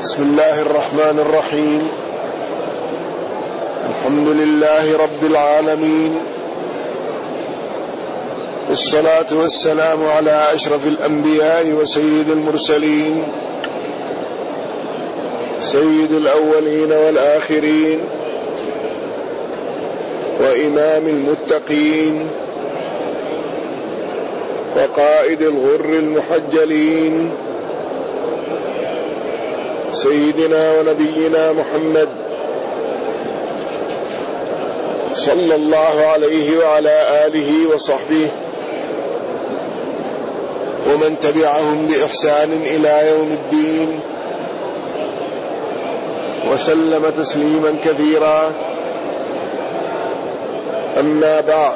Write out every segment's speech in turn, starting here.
بسم الله الرحمن الرحيم. الحمد لله رب العالمين، والصلاة والسلام على أشرف الأنبياء وسيد المرسلين، سيد الأولين والآخرين، وإمام المتقين، وقائد الغر المحجلين، سيدنا ونبينا محمد صلى الله عليه وعلى آله وصحبه ومن تبعهم بإحسان إلى يوم الدين، وسلم تسليما كثيرا. أما بعد،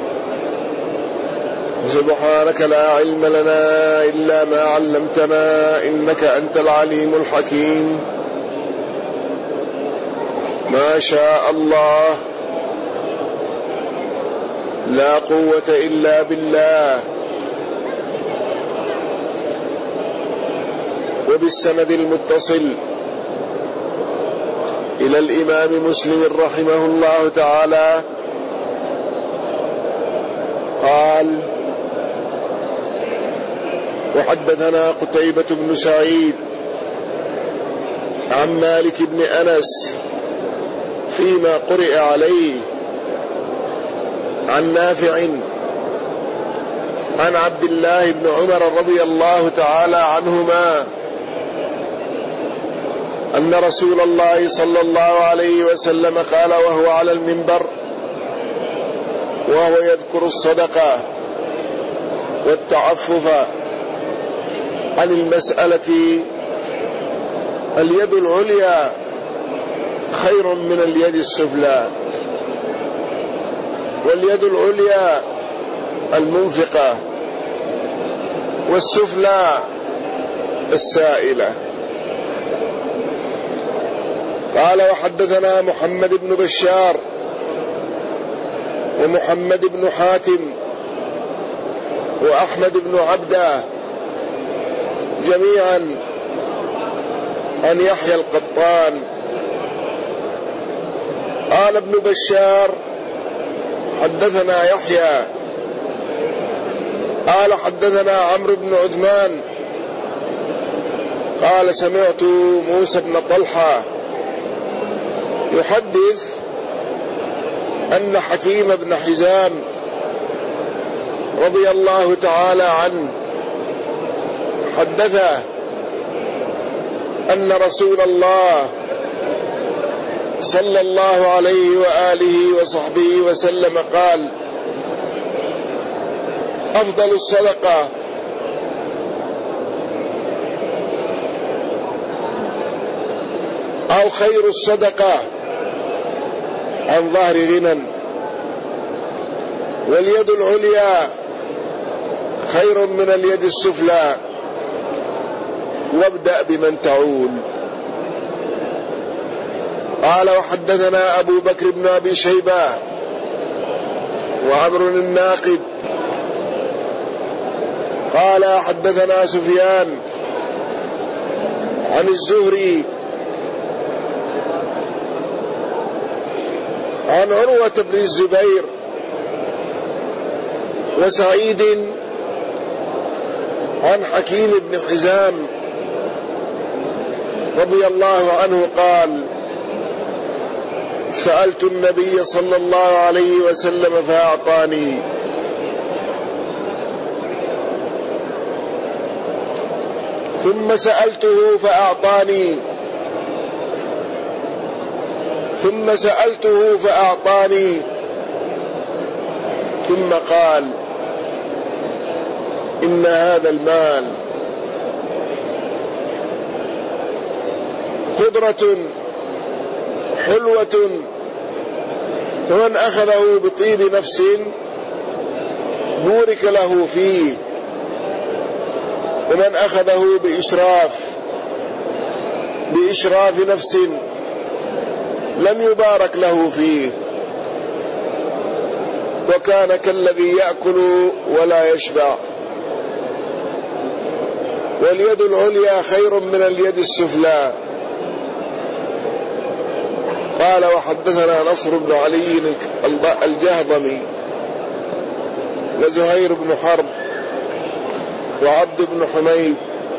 فسبحانك لا علم لنا إلا ما علمتنا، إنك أنت العليم الحكيم. ما شاء الله، لا قوة إلا بالله. وبالسند المتصل إلى الإمام مسلم رحمه الله تعالى قال: وحدثنا قتيبة بن سعيد عن مالك بن أنس فيما قرئ عليه عن نافع عن عبد الله بن عمر رضي الله تعالى عنهما أن رسول الله صلى الله عليه وسلم قال وهو على المنبر وهو يذكر الصدقة والتعفف عن المسألة: اليد العليا خير من اليد السفلى، واليد العليا المنفقة، والسفلى السائلة. قال: وحدثنا محمد بن بشار ومحمد بن حاتم وأحمد بن عبده جميعا عن يحيى القطان. قال ابن بشار: حدثنا يحيى قال حدثنا عمرو بن عثمان قال: سمعت موسى بن طلحة يحدث أن حكيم بن حزام رضي الله تعالى عنه حدثه أن رسول الله صلى الله عليه وآله وصحبه وسلم قال: أفضل الصدقة أو خير الصدقة عن ظهر غنى، واليد العليا خير من اليد السفلى، وابدأ بمن تعول. قال: وحدثنا أبو بكر بن أبي شيبة وعمر الناقد قال: حدثنا سفيان عن الزهري عن عروة بن الزبير وسعيد عن حكيم بن حزام رضي الله عنه قال: سألت النبي صلى الله عليه وسلم فأعطاني، ثم سألته فأعطاني، ثم سألته فأعطاني، ثم قال: إن هذا المال خضرة حلوة، ومن أخذه بطيب نفس بورك له فيه، ومن أخذه بإشراف نفس لم يبارك له فيه، وكان كالذي يأكل ولا يشبع. واليد العليا خير من اليد السفلى، قال وحدثنا نصر بن علي الجهضمي وزهير بن حرب وعبد بن حميد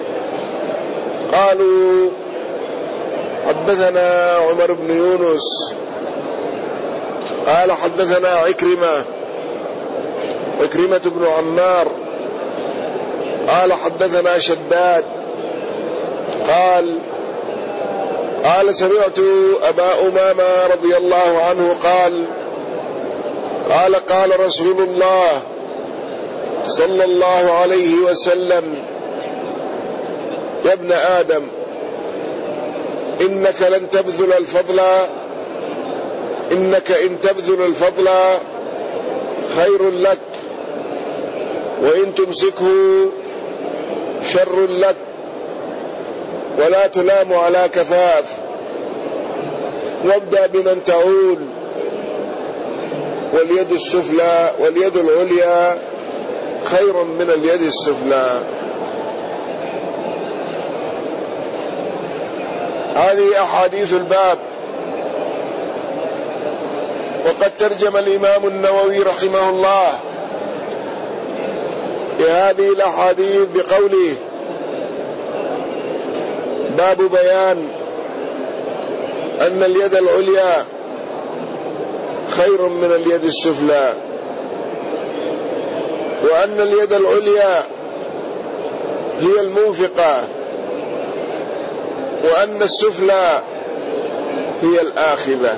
قالوا حدثنا عمر بن يونس قال حدثنا عكرمة بن عمار قال حدثنا شداد قال سمعت أبا أمامة رضي الله عنه قال رسول الله صلى الله عليه وسلم يا ابن آدم إنك إن تبذل الفضل خير لك وإن تمسكه شر لك ولا تلام على كفاف وابدأ بمن تعول واليد العليا خير من اليد السفلى. هذه أحاديث الباب. وقد ترجم الإمام النووي رحمه الله لهذه الأحاديث بقوله باب بيان أن اليد العليا خير من اليد السفلى، وأن اليد العليا هي المنفقة، وأن السفلى هي الآخذة.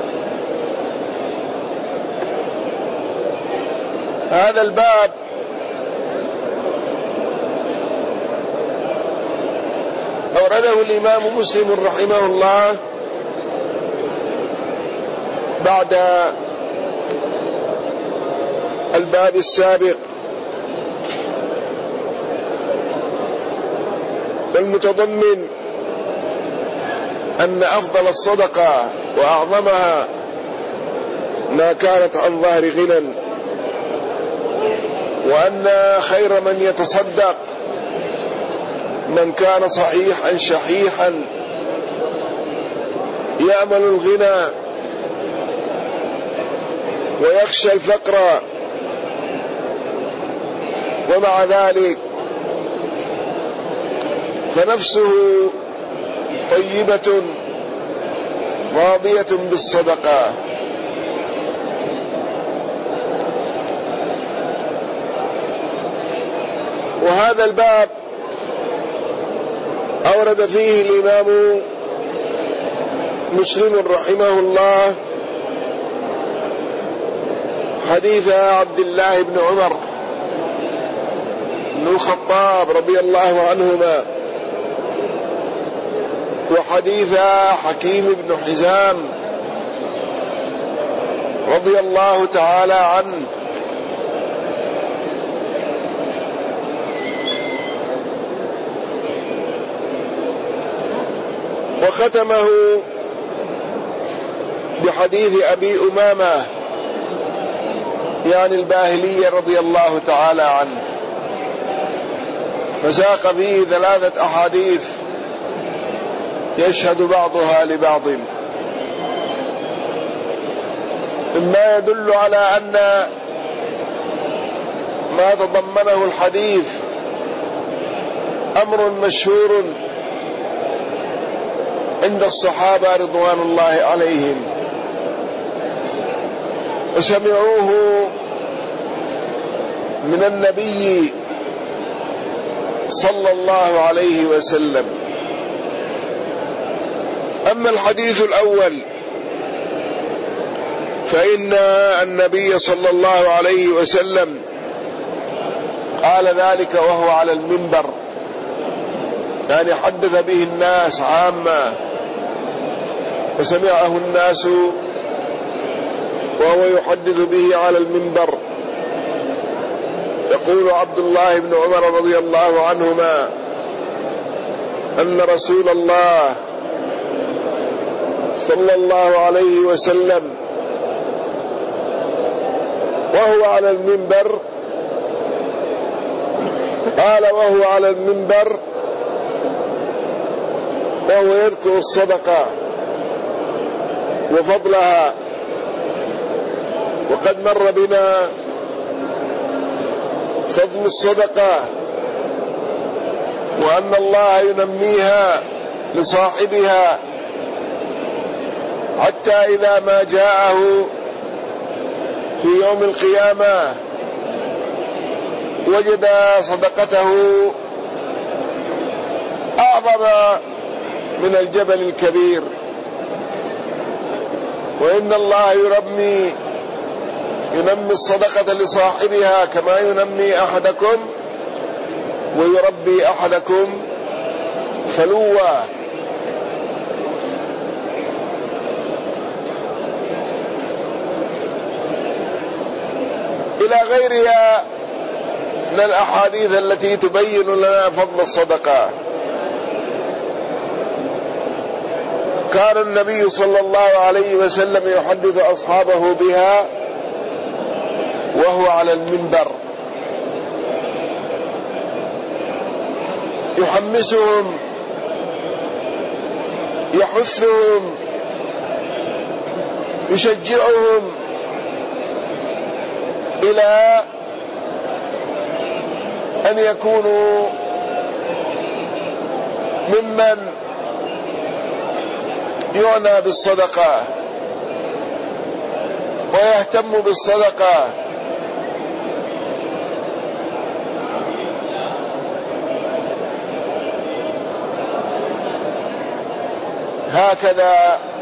هذا الباب أورده الإمام مسلم رحمه الله بعد الباب السابق، والمتضمن أن أفضل الصدقة وأعظمها ما كانت عن ظهر غنى، وأن خير من يتصدق من كان صحيحا شحيحا يأمل الغنى ويخشى الفقر، ومع ذلك فنفسه طيبة راضية بالصدقة. وهذا الباب أورد فيه الإمام مسلم رحمه الله حديث عبد الله بن عمر بن الخطاب رضي الله عنهما، وحديث حكيم بن حزام رضي الله تعالى عنه، وختمه بحديث أبي أمامة يعني الباهلي رضي الله تعالى عنه، فساق فيه 3 أحاديث يشهد بعضها لبعض، مما يدل على أن ما تضمنه الحديث أمر مشهور عند الصحابة رضوان الله عليهم، وسمعوه من النبي صلى الله عليه وسلم. أما الحديث الأول فإن النبي صلى الله عليه وسلم قال ذلك وهو على المنبر، يعني حدث به الناس عامة وسمعه الناس وهو يحدث به على المنبر. يقول عبد الله بن عمر رضي الله عنهما أن رسول الله صلى الله عليه وسلم وهو على المنبر قال وهو على المنبر وهو يذكر الصدقة وفضلها. وقد مر بنا فضل الصدقة، وأن الله ينميها لصاحبها حتى إذا ما جاءه في يوم القيامة وجد صدقته أعظم من الجبل الكبير. وإن الله ينمي الصدقة لصاحبها كما ينمي أحدكم ويربي أحدكم فلوا. إلى غيرها من الأحاديث التي تبين لنا فضل الصدقة. كان النبي صلى الله عليه وسلم يحدث أصحابه بها وهو على المنبر، يحمسهم، يحثهم، يشجعهم إلى أن يكونوا ممن يعنى بالصدقة ويهتم بالصدقة. هكذا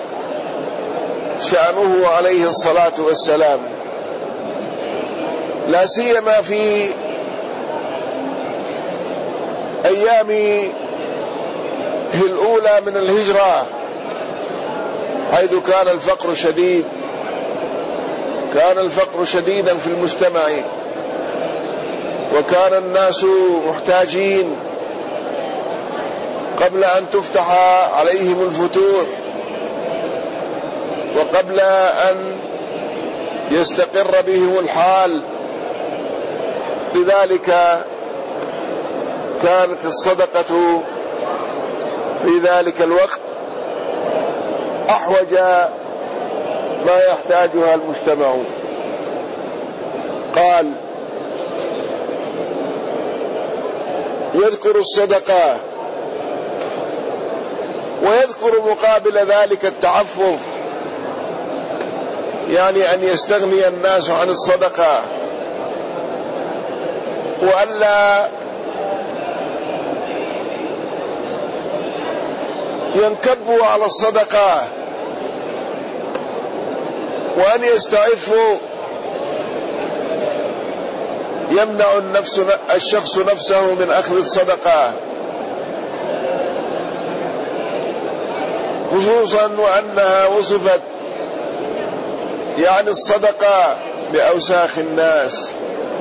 شأنه عليه الصلاة والسلام، لا سيما في أيامه الأولى من الهجرة، حيث كان الفقر شديد، كان الفقر شديدا في المجتمع، وكان الناس محتاجين قبل أن تفتح عليهم الفتوح، وقبل أن يستقر بهم الحال. لذلك كانت الصدقة في ذلك الوقت أحوج ما يحتاجها المجتمع. قال: يذكر الصدقة، ويذكر مقابل ذلك التعفف، يعني أن يستغني الناس عن الصدقة وألا ينكبوا على الصدقة، وأن يستعفوا، يمنع الشخص نفسه من أخذ الصدقة، خصوصا وأنها وصفت يعني الصدقة بأوساخ الناس،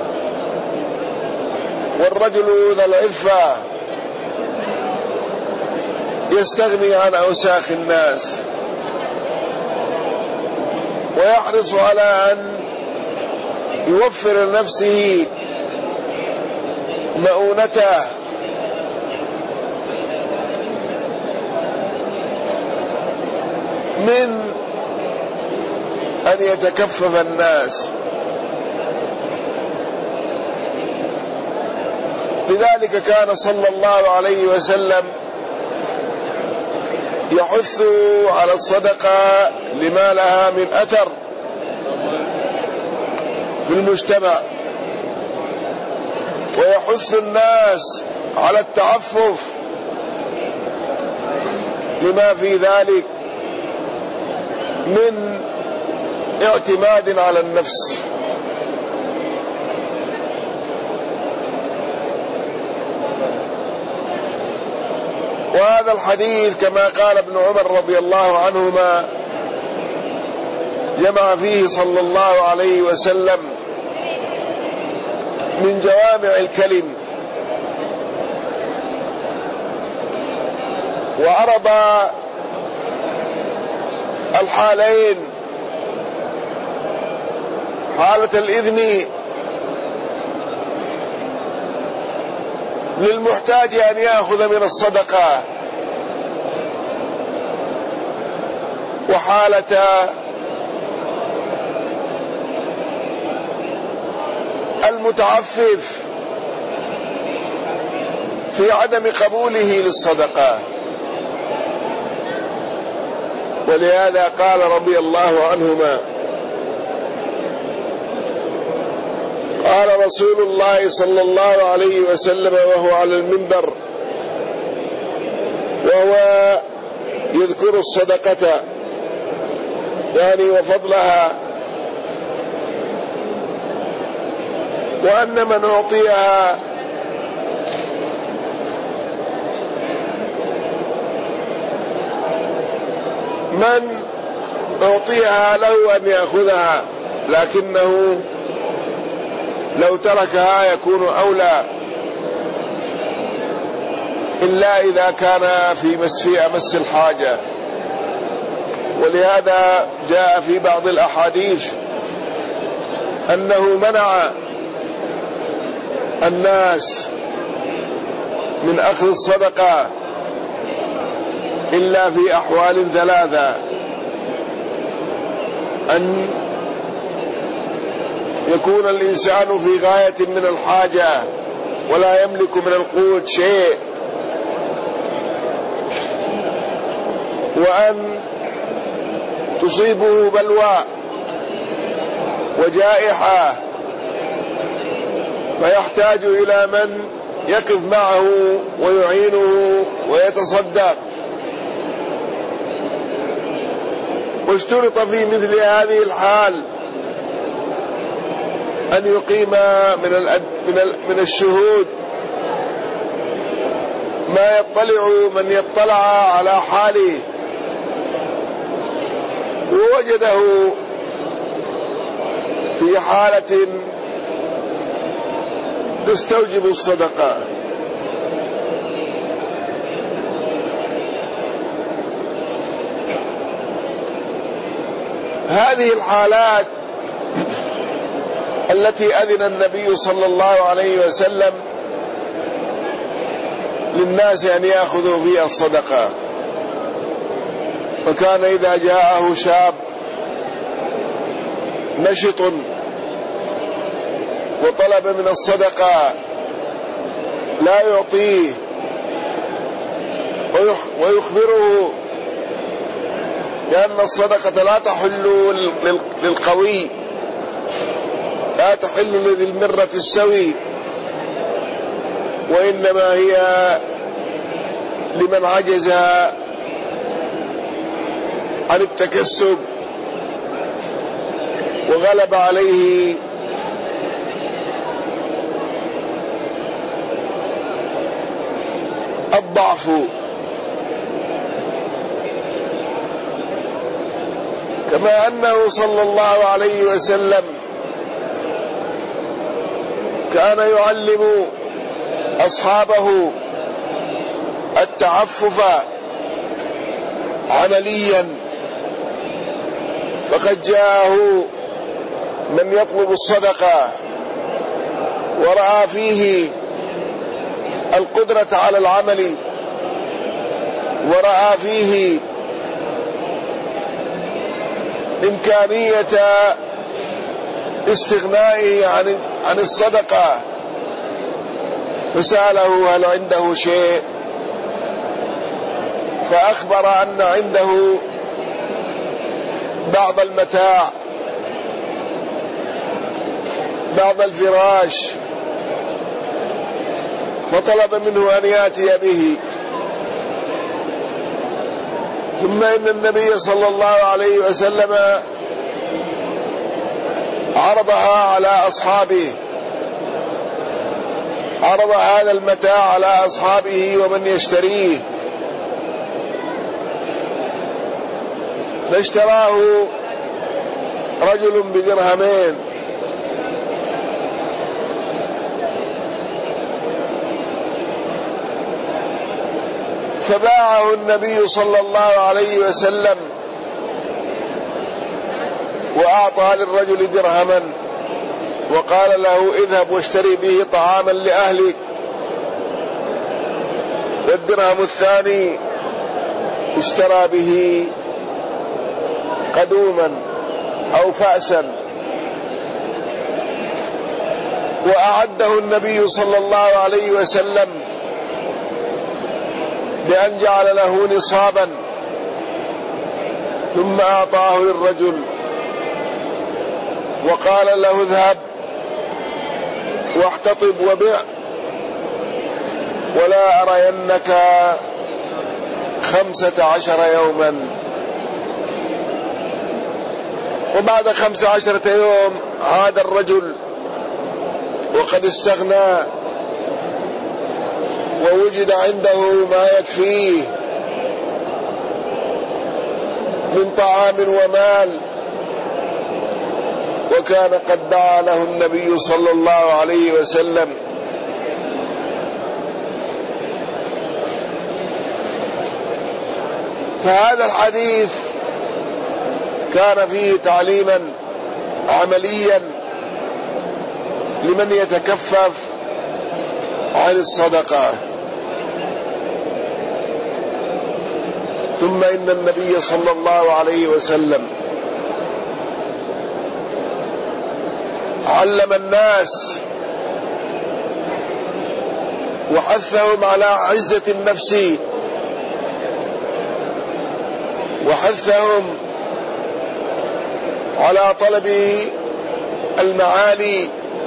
والرجل ذا العفة يستغني عن أوساخ الناس ويحرص على أن يوفر لنفسه مؤونته من أن يتكفف الناس. لذلك كان صلى الله عليه وسلم يحث على الصدقة لما لها من أثر في المجتمع، ويحث الناس على التعفف لما في ذلك من اعتماد على النفس. وهذا الحديث كما قال ابن عمر رضي الله عنهما جمع فيه صلى الله عليه وسلم من جوامع الكلم، وعرض الحالين، حالة الإذن للمحتاج أن يأخذ من الصدقة، وحالة المتعفف في عدم قبوله للصدقة. ولهذا قال رضي الله عنهما: قال رسول الله صلى الله عليه وسلم وهو على المنبر وهو يذكر الصدقة يعني وفضلها، وأن من أعطيها له أن يأخذها، لكنه لو تركها يكون أولى، إلا إذا كان في أمس الحاجة. ولهذا جاء في بعض الأحاديث أنه منع الناس من أخذ الصدقة إلا في أحوال ثلاثة: أن يكون الإنسان في غاية من الحاجة ولا يملك من القوت شيء، وأن تصيبه بلوى وجائحة فيحتاج إلى من يقف معه ويعينه ويتصدق. واشترط في مثل هذه الحال أن يقيم من الشهود ما يطلع من يطلع على حاله ووجده في حالة تستوجب الصدقة. هذه الحالات التي أذن النبي صلى الله عليه وسلم للناس أن يأخذوا فيها الصدقة. وكان إذا جاءه شاب نشط وطلب من الصدقة لا يعطيه ويخبره لأن الصدقة لا تحل للقوي، لا تحل لذي المرة السوي، وإنما هي لمن عجز عن التكسب وغلب عليه الضعف. كما أنه صلى الله عليه وسلم كان يعلم أصحابه التعفف عمليا، فقد جاءه من يطلب الصدقة ورأى فيه القدرة على العمل، ورأى فيه إمكانية استغنائه عن الصدقة، فسأله هل عنده شيء، فأخبر أن عنده بعض المتاع، بعض الفراش، فطلب منه أن يأتي به. ثم إن النبي صلى الله عليه وسلم عرضها على أصحابه، عرض هذا المتاع على أصحابه ومن يشتريه، فاشتراه رجل بدرهمين، فباعه النبي صلى الله عليه وسلم وأعطى للرجل درهما وقال له اذهب واشتري به طعاما لأهلك. والدرهم الثاني اشترى به قدوما أو فأسا، وأعده النبي صلى الله عليه وسلم بأن جعل له نصابا ثم أعطاه للرجل وقال له اذهب واحتطب وبع ولا أرينك 15 يوما. وبعد 15 يوم عاد الرجل وقد استغنى ووجد عنده ما يكفيه من طعام ومال، وكان قد دعا له النبي صلى الله عليه وسلم. فهذا الحديث كان فيه تعليما عمليا لمن يتكفف عن الصدقة. ثم إن النبي صلى الله عليه وسلم علم الناس وحثهم على عزة النفس، وحثهم على طلب المعالي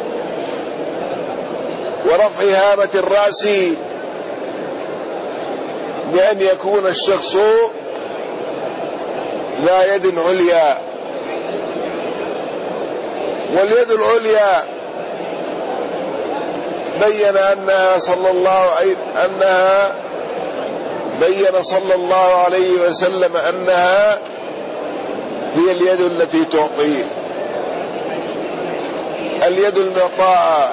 ورفع هامة الرأس، بأن يكون الشخص ذا يد عليا. واليد العليا بين صلى الله عليه وسلم أنها هي اليد التي تعطي، اليد المعطاءة.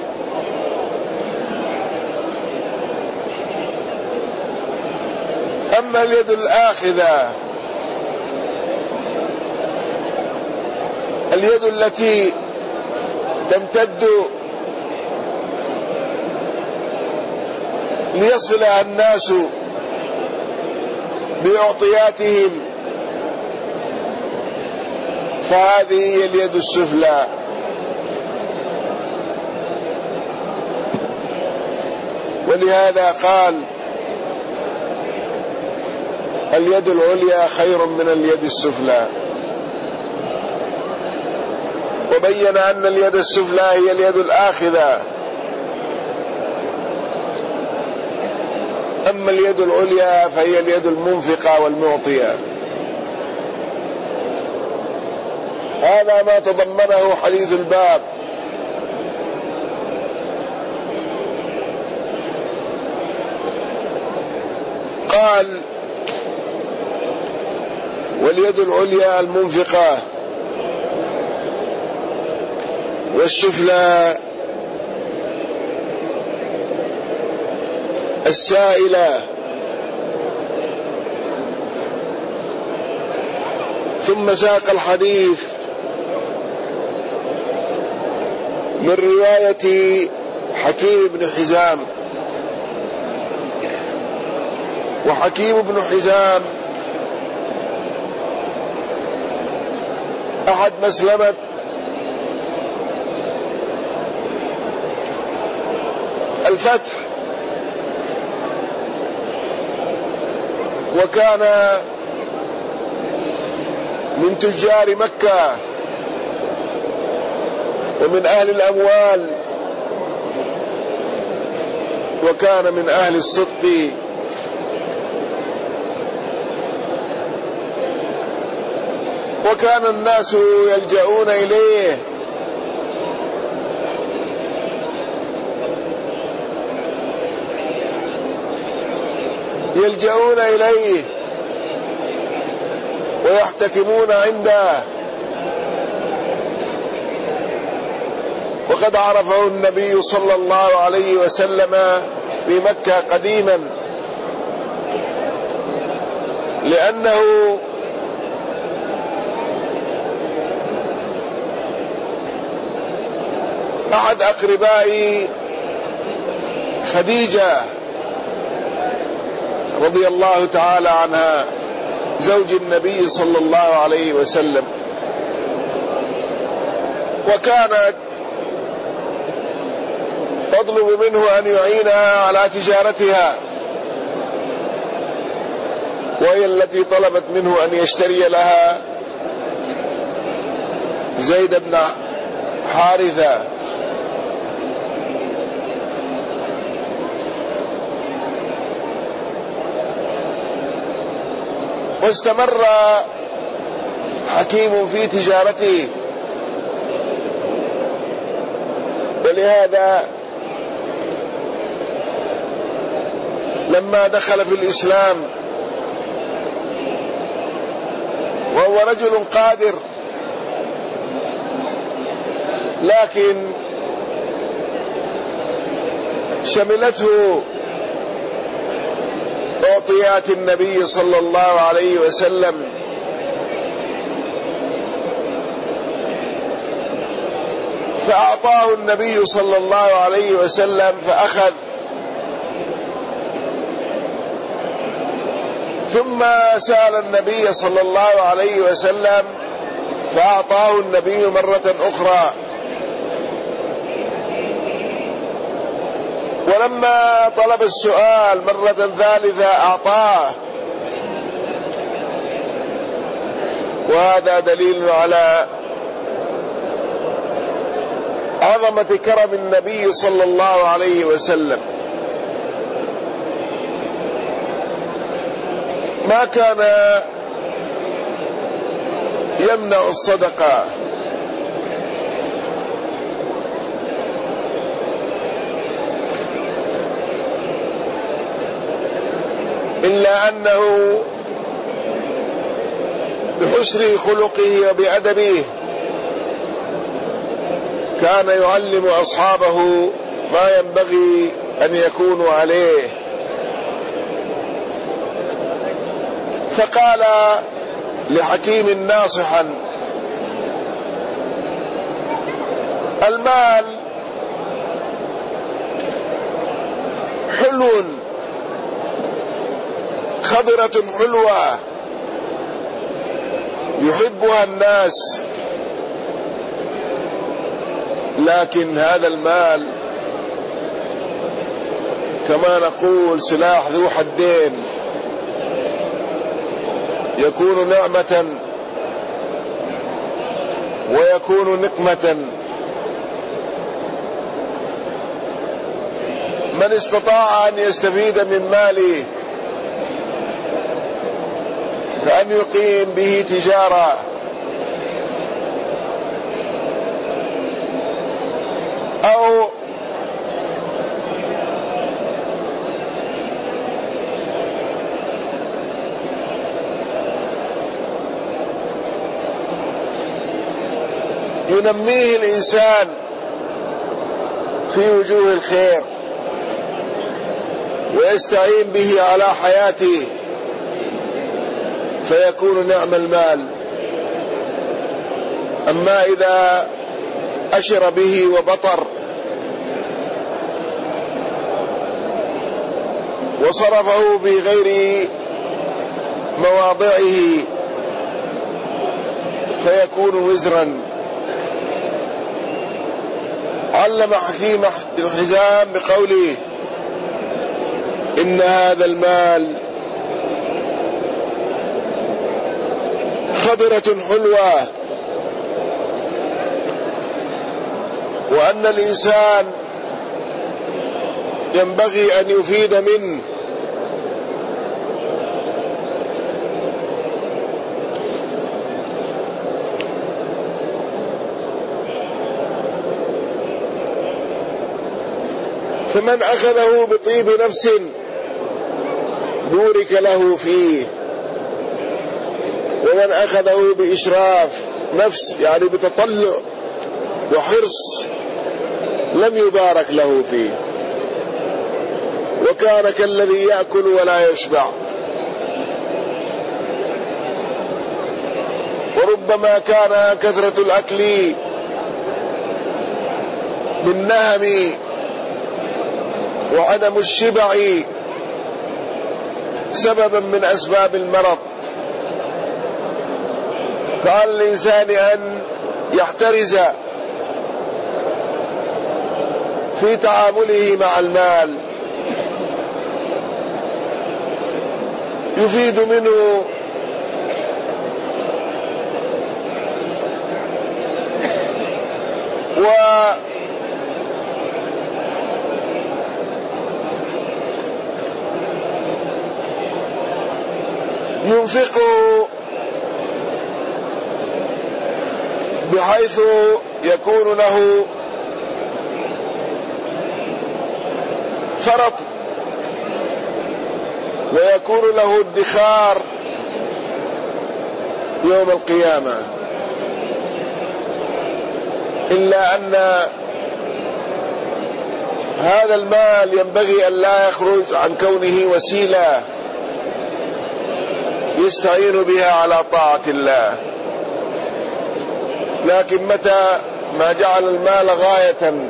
أما اليد الآخذة، اليد التي تمتد ليصلها الناس بأعطياتهم، فهذه هي اليد السفلى. ولهذا قال اليد العليا خير من اليد السفلى، وبين أن اليد السفلى هي اليد الآخذة. أما اليد العليا فهي اليد المنفقة والمعطية. هذا ما تضمنه حديث الباب. قال واليد العليا المنفقة والسفلى السائلة. ثم ساق الحديث من رواية حكيم بن حزام. وحكيم بن حزام أحد مسلمة الفتح، وكان من تجار مكة ومن أهل الأموال، وكان من أهل الصدق. وكان الناس يلجؤون إليه ويحتكمون عنده. وقد عرفه النبي صلى الله عليه وسلم في مكة قديما، لأنه أحد أقرباء خديجة رضي الله تعالى عنها. زوج النبي صلى الله عليه وسلم، وكانت تطلب منه أن يعينها على تجارتها، وهي التي طلبت منه أن يشتري لها زيد بن حارثة. واستمر حكيم في تجارته، ولهذا لما دخل في الإسلام وهو رجل قادر، لكن شملته أعطيات النبي صلى الله عليه وسلم، فأعطاه النبي صلى الله عليه وسلم فأخذ، ثم سأل النبي صلى الله عليه وسلم فأعطاه النبي مرة أخرى، ولما طلب السؤال مرة ثالثة أعطاه. وهذا دليل على عظمة كرم النبي صلى الله عليه وسلم. ما كان يمنع الصدقة، إلا أنه بحسن خلقه وبأدبه كان يعلم أصحابه ما ينبغي أن يكونوا عليه. فقال لحكيم ناصحا: المال حلو، خضرة حلوة يحبها الناس، لكن هذا المال كما نقول سلاح ذو حدين، يكون نعمة ويكون نقمة. من استطاع أن يستفيد من ماله فأن يقيم به تجارة أو ينميه الإنسان في وجوه الخير ويستعين به على حياته فيكون نعم المال. أما إذا أشر به وبطر وصرفه في غير مواضعه فيكون وزرا. علم حكيم الحزام بقوله: إن هذا المال خضرة حلوة، وأن الإنسان ينبغي أن يفيد منه، فمن أخذه بطيب نفس بورك له فيه، ومن أخذه بإشراف نفس يعني بتطلع وحرص لم يبارك له فيه، وكان كالذي يأكل ولا يشبع. وربما كان كثرة الأكل بالنهم وعدم الشبع سببا من أسباب المرض، فعلى الإنسان أن يحترز في تعامله مع المال. يفيد منه ينفقه بحيث يكون له فرط ويكون له ادخار يوم القيامة، إلا أن هذا المال ينبغي أن لا يخرج عن كونه وسيلة يستعين بها على طاعة الله. لكن متى ما جعل المال غاية،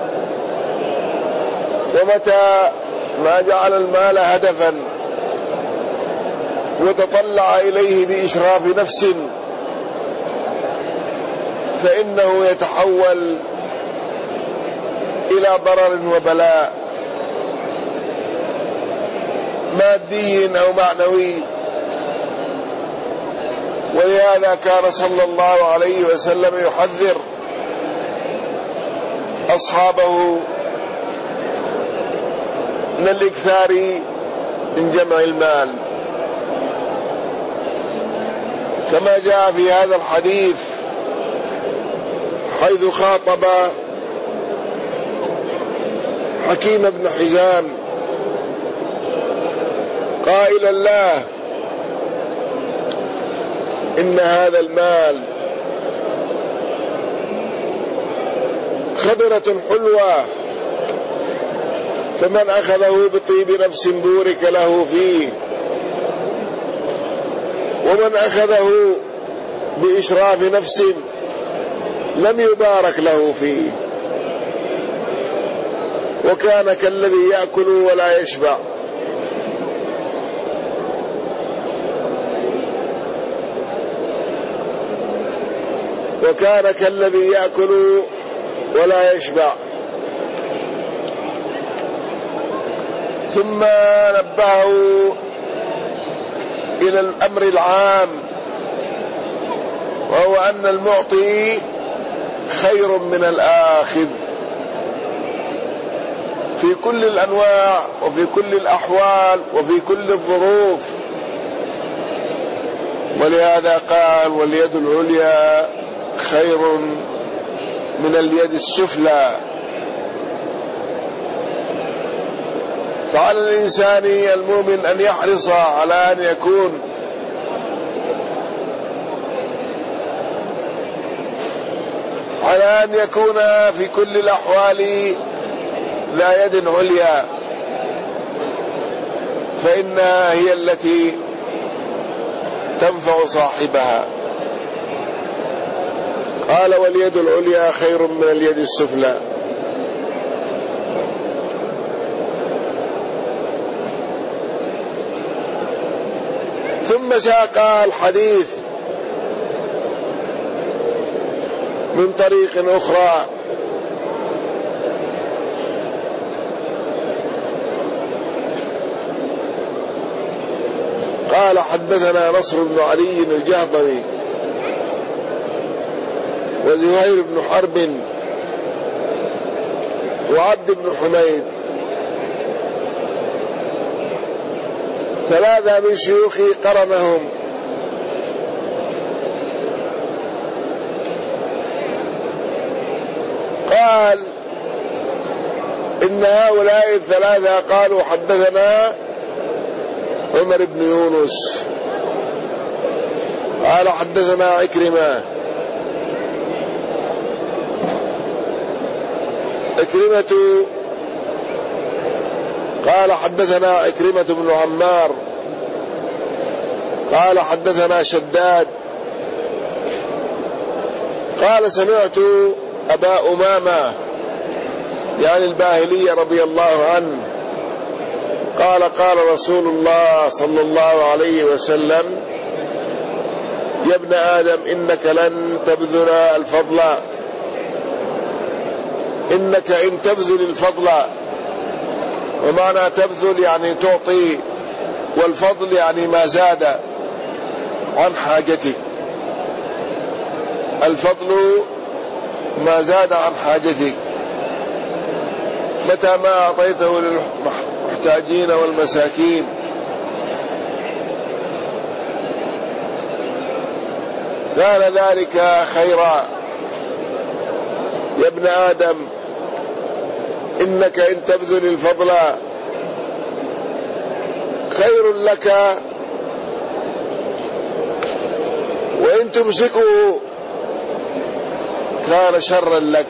ومتى ما جعل المال هدفا وتطلع إليه بإشراف نفس، فإنه يتحول إلى ضرر وبلاء مادي أو معنوي. ولهذا كان صلى الله عليه وسلم يحذر أصحابه من الإكثار من جمع المال، كما جاء في هذا الحديث حيث خاطب حكيم بن حزام قائلا له: إن هذا المال خضرة حلوة، فمن أخذه بطيب نفس بورك له فيه، ومن أخذه بإشراف نفس لم يبارك له فيه، وكان كالذي يأكل ولا يشبع. وكان كالذي يأكل ولا يشبع. ثم نبهه إلى الأمر العام، وهو أن المعطي خير من الآخذ في كل الأنواع وفي كل الأحوال وفي كل الظروف. ولهذا قال: واليد العليا خير من اليد السفلى. فعلى الإنسان المؤمن أن يحرص على أن يكون في كل الأحوال لا يد عليا، فإنها هي التي تنفع صاحبها. قال: واليد العليا خير من اليد السفلى. ثم ساق الحديث من طريق أخرى قال: حدثنا نصر بن علي الجهضمي وزهير بن حرب وعبد بن حميد، ثلاثة من شيوخي قرنهم. قال: إن هؤلاء الثلاثة قالوا: حدثنا عمر بن يونس قال: حدثنا عكرمة قال: حدثنا عكرمة بن عمار قال: حدثنا شداد قال: سمعت أبا أمامة يعني الباهلي رضي الله عنه قال: قال رسول الله صلى الله عليه وسلم: يا ابن آدم إنك لن تبذل الفضل، إنك إن تبذل الفضل، ومعنى تبذل يعني تعطي، والفضل يعني ما زاد عن حاجتك، الفضل ما زاد عن حاجتك. متى ما أعطيته للمحتاجين والمساكين كان ذلك خيرا. يا ابن آدم إنك إن تبذل الفضل خير لك، وإن تمسكه كان شرا لك.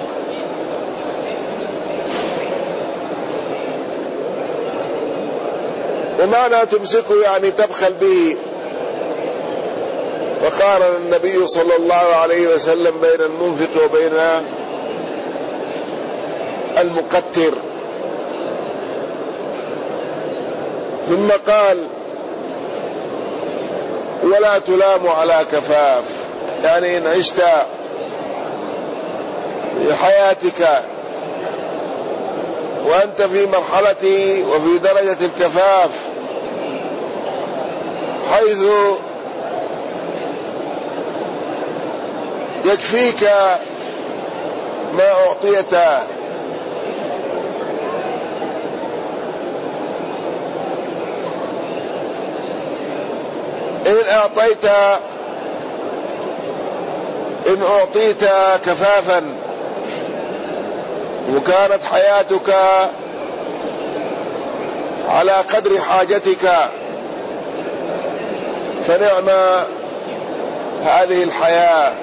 ومعنى تمسكه يعني تبخل به. فقارن النبي صلى الله عليه وسلم بين المنفق وبين المقتر، ثم قال ولا تلام على كفاف، يعني إن عشت في حياتك وأنت في مرحلة وفي درجة الكفاف، حيث يكفيك ما أعطيت، إن أعطيت كفافا وكانت حياتك على قدر حاجتك فنعم هذه الحياة،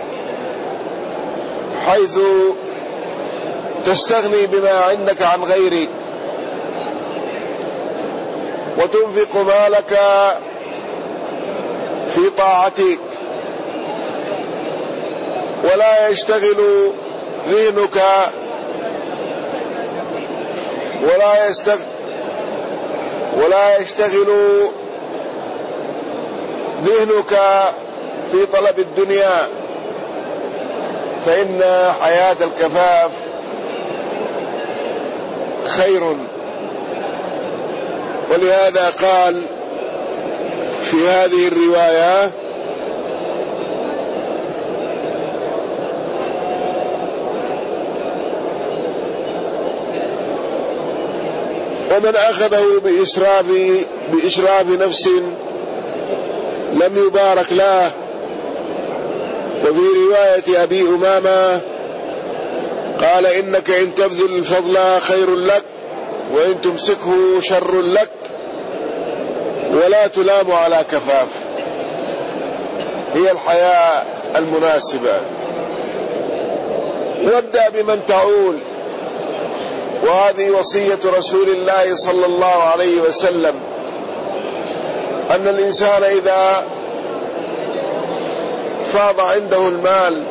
حيث تستغني بما عندك عن غيرك وتنفق مالك في طاعتك، ولا يشتغل ذهنك ولا يشتغل ذهنك في طلب الدنيا، فإن حياة الكفاف خير. ولهذا قال في هذه الرواية ومن أخذه بإشراف نفس لم يبارك له. وفي رواية أبي أمامة قال إنك إن تبذل الفضل خير لك، وإن تمسكه شر لك، ولا تلام على كفاف. هي الحياة المناسبة. وابدأ بمن تعول، وهذه وصية رسول الله صلى الله عليه وسلم، أن الإنسان إذا فاض عنده المال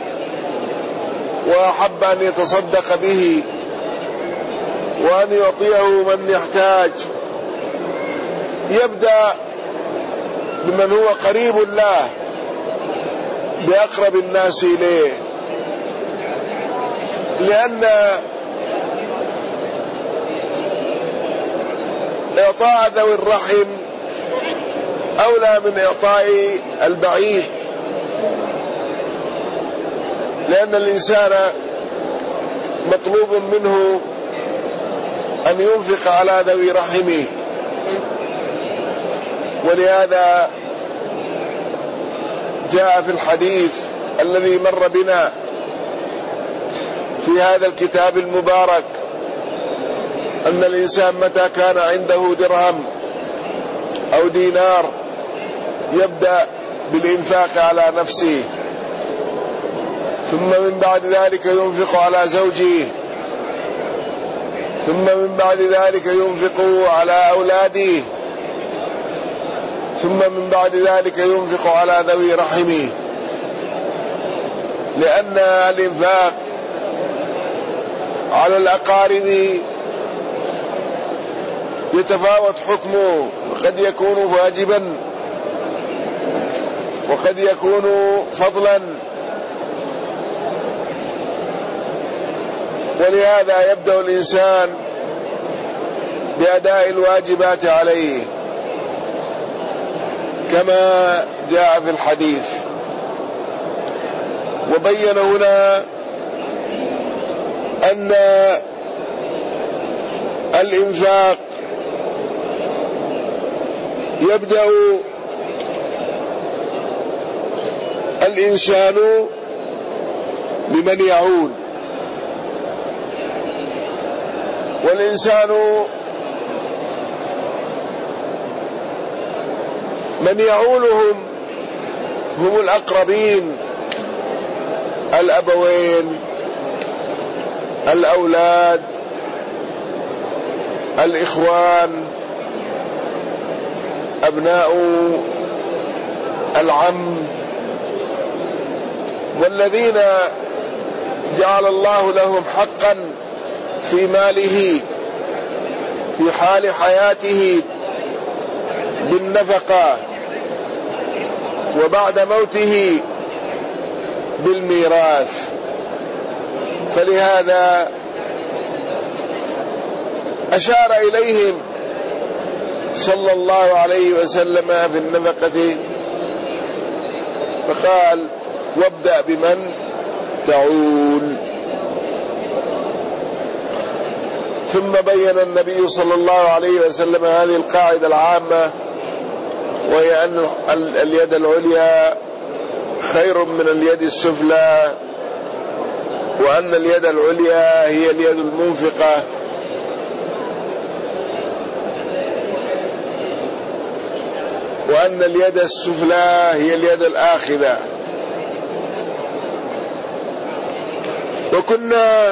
وأحب أن يتصدق به وأن يعطيه من يحتاج، يبدأ بمن هو قريب له، بأقرب الناس إليه، لأن إعطاء ذوي الرحم أولى من إعطاء البعيد، لأن الإنسان مطلوب منه أن ينفق على ذوي رحمه. ولهذا جاء في الحديث الذي مر بنا في هذا الكتاب المبارك أن الإنسان متى كان عنده درهم أو دينار يبدأ بالإنفاق على نفسه، ثم من بعد ذلك ينفق على زوجه، ثم من بعد ذلك ينفق على أولاده، ثم من بعد ذلك ينفق على ذوي رحمه. لأن الإنفاق على الأقارب يتفاوت حكمه، وقد يكون واجبا وقد يكون فضلا، ولهذا يبدأ الإنسان بأداء الواجبات عليه كما جاء في الحديث. وبين هنا أن الإنفاق يبدأ الإنسان بمن يعول، والإنسان من يعولهم هم الأقربين، الأبوين، الأولاد، الإخوان، أبناء العم، والذين جعل الله لهم حقا في ماله في حال حياته بالنفقة، وبعد موته بالميراث. فلهذا أشار إليهم صلى الله عليه وسلم في النفقة فقال: وابدأ بمن تعول. ثم بين النبي صلى الله عليه وسلم هذه القاعدة العامة، وهي أن اليد العليا خير من اليد السفلى، وأن اليد العليا هي اليد المنفقة، وأن اليد السفلى هي اليد الآخذة. وكنا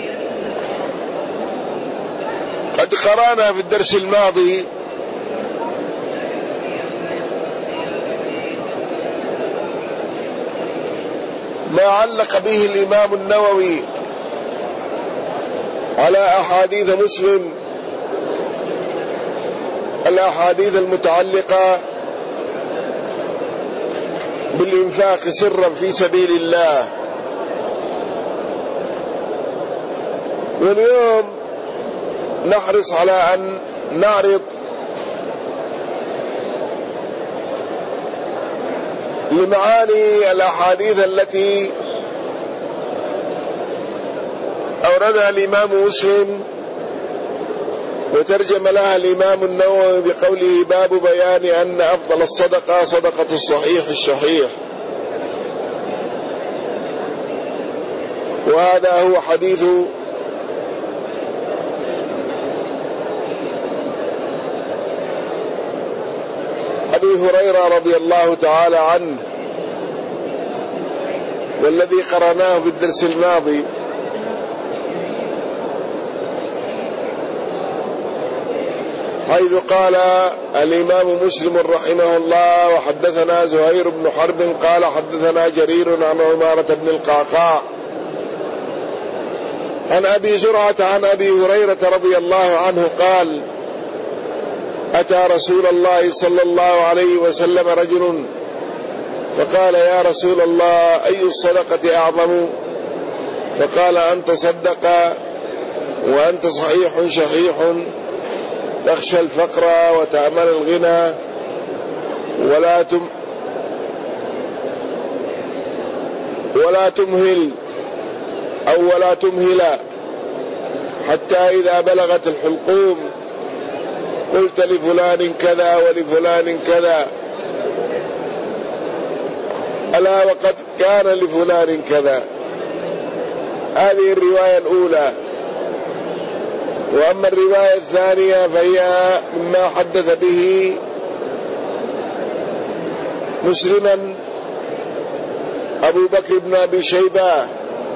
قد قرأنا في الدرس الماضي ما علق به الإمام النووي على أحاديث مسلم، الأحاديث المتعلقة بالإنفاق سرا في سبيل الله. واليوم نحرص على أن نعرض لمعاني الأحاديث التي أوردها الإمام مسلم وترجم لها الإمام النووي بقوله: باب بيان أن أفضل الصدقة صدقة الصحيح الشحيح. وهذا هو حديث أبي هريرة رضي الله تعالى عنه، والذي قرأناه في الدرس الماضي، حيث قال الإمام مسلم رحمه الله: وحدثنا زهير بن حرب قال حدثنا جرير عن عمارة بن القعقاع عن أبي زرعة عن أبي هريرة رضي الله عنه قال: أتى رسول الله صلى الله عليه وسلم رجل فقال: يا رسول الله، أي الصدقة أعظم؟ فقال: أن تصدق وأنت صحيح شحيح تخشى الفقر وتأمل الغنى ولا تمهل حتى إذا بلغت الحلقوم قلت لفلان كذا ولفلان كذا، ألا وقد كان لفلان كذا. هذه الرواية الأولى. وأما الرواية الثانية فهي مما حدث به مسلما أبو بكر بن أبي شيبة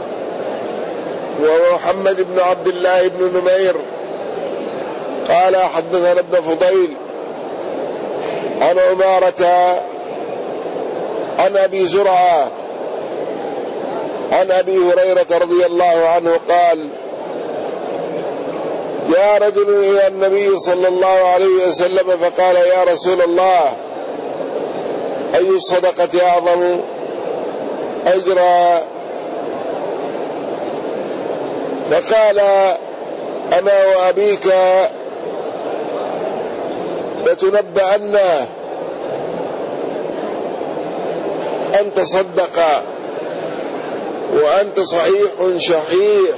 ومحمد بن عبد الله بن نمير قال: حدثنا ابن فضيل عن عمارة عن أبي زرعة عن أبي هريرة رضي الله عنه قال: جاء رجل إلى النبي صلى الله عليه وسلم فقال: يا رسول الله، أي أي الصدقة أعظم أجرا؟ فقال أنا وأبيك لتنبأن أن تصدق وأنت صحيح شحيح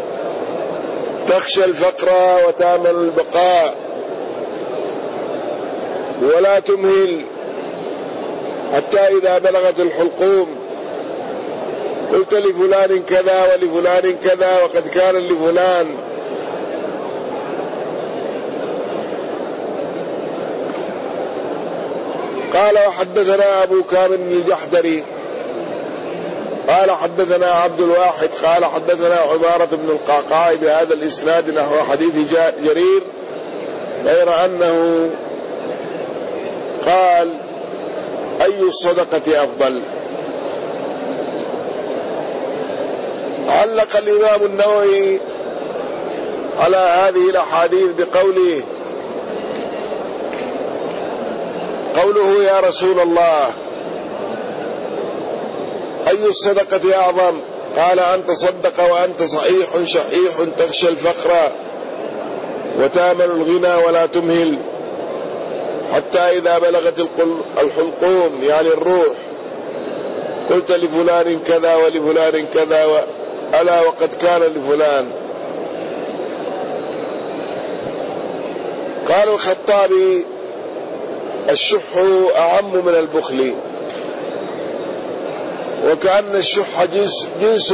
تخشى الفقر وتأمل البقاء ولا تمهل حتى إذا بلغت الحلقوم قلت لفلان كذا ولفلان كذا وقد كان لفلان. قال وحدثنا أبو كامل الجحدري قال حدثنا عبد الواحد قال حدثنا عمارة بن القعقاع بهذا الإسناد نحو حديث جرير غير أنه قال أي الصدقة أفضل. علق الإمام النووي على هذه الأحاديث بقوله يا رسول الله أي الصدقة أعظم؟ قال أن تصدق وأنت صحيح شحيح تخشى الفقر وتأمل الغنى ولا تمهل حتى إذا بلغت الحلقوم يعني الروح قلت لفلان كذا ولفلان كذا ألا وقد كان لفلان. قال الخطابي الشح أعم من البخل وكأن الشح جنس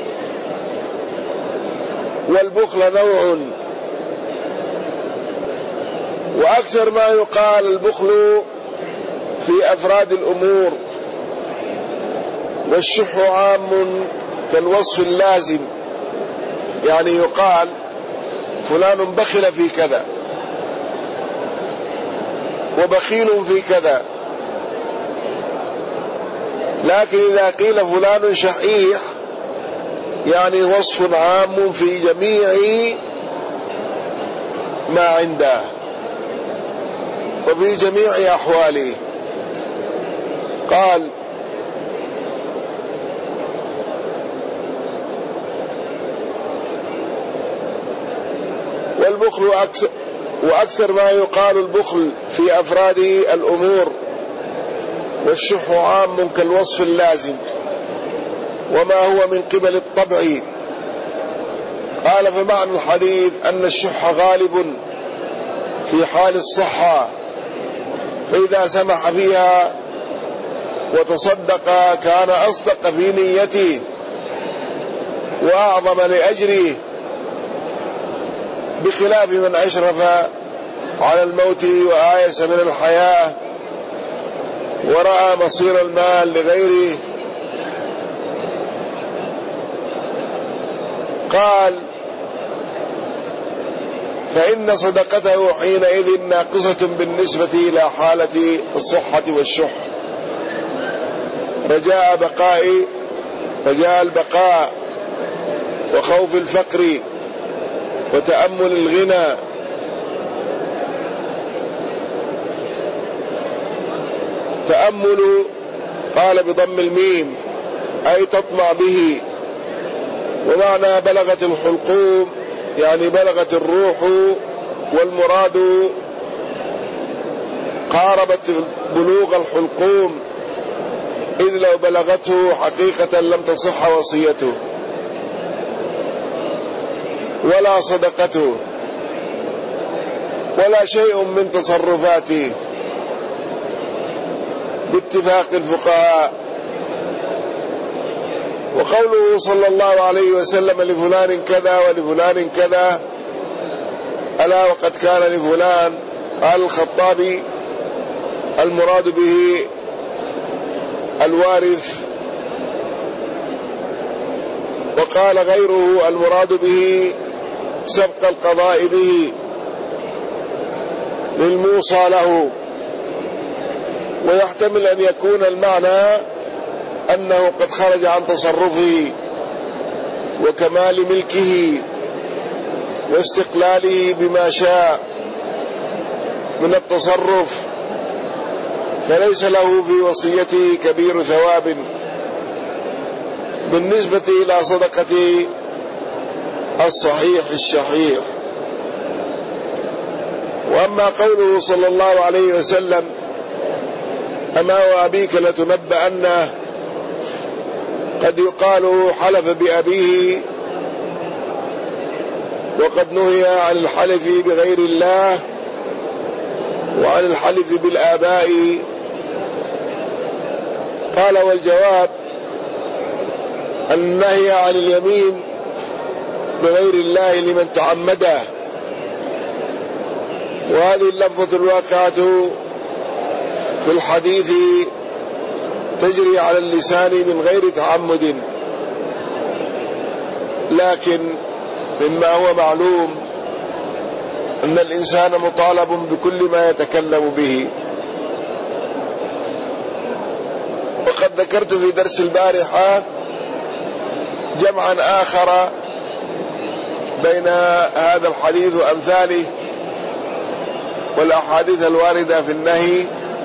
والبخل نوع، وأكثر ما يقال البخل في أفراد الأمور والشح عام كالوصف اللازم، يعني يقال فلان بخل في كذا وبخيل في كذا، لكن إذا قيل فلان شحيح يعني وصف عام في جميع ما عنده وفي جميع أحواله. قال والبخل وأكثر ما يقال البخل في أفراد الأمور والشح عام كالوصف اللازم وما هو من قبل الطبع. قال فمعنى الحديث أن الشح غالب في حال الصحة، فإذا سمح فيها وتصدق كان أصدق في نيته وأعظم لأجره، بخلاف من أشرف على الموت وآيس من الحياة ورأى مصير المال لغيره. قال فإن صدقته حينئذ ناقصة بالنسبة إلى حالة الصحة والشح، رجاء البقاء وخوف الفقر وتأمل الغنى. تأمل قال بضم الميم أي تطمع به، ومعنى بلغت الحلقوم يعني بلغت الروح، والمراد قاربت بلوغ الحلقوم، إذ لو بلغته حقيقة لم تصح وصيته ولا صدقته ولا شيء من تصرفاته باتفاق الفقهاء. وقوله صلى الله عليه وسلم لفلان كذا ولفلان كذا ألا وقد كان لفلان، قال الخطابي المراد به الوارث، وقال غيره المراد به سبق القضاء به للموصى له. ويحتمل أن يكون المعنى أنه قد خرج عن تصرفه وكمال ملكه واستقلاله بما شاء من التصرف، فليس له في وصيته كبير ثواب بالنسبة إلى صدقة الصحيح الشحيح. وأما قوله صلى الله عليه وسلم أما وأبيك لتنبأن، قد يقال حلف بأبيه، وقد نهي عن الحلف بغير الله وعن الحلف بالآباء. قال والجواب النهي عن اليمين بغير الله لمن تعمده، وهذه اللفظة الواقعة في الحديث تجري على اللسان من غير تعمد، لكن مما هو معلوم أن الإنسان مطالب بكل ما يتكلم به. وقد ذكرت في درس البارحة جمعا آخر بين هذا الحديث وأمثاله والأحاديث الواردة في النهي،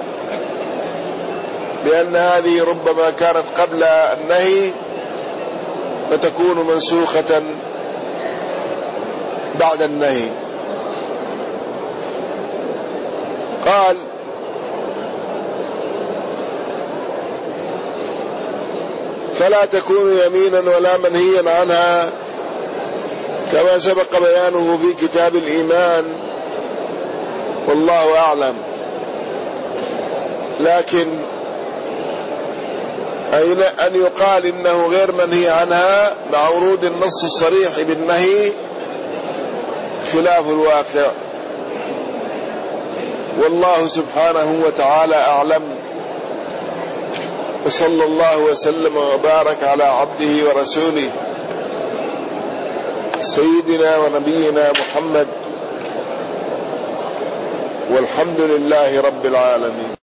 بأن هذه ربما كانت قبل النهي فتكون منسوخة بعد النهي. قال فلا تكون يمينا ولا منهيا عنها كما سبق بيانه في كتاب الإيمان، والله أعلم. لكن أن يقال إنه غير منهي عنها مع ورود النص الصريح بالنهي خلاف الواقع، والله سبحانه وتعالى أعلم. وصلى الله وسلم وبارك على عبده ورسوله سيدنا ونبينا محمد، والحمد لله رب العالمين.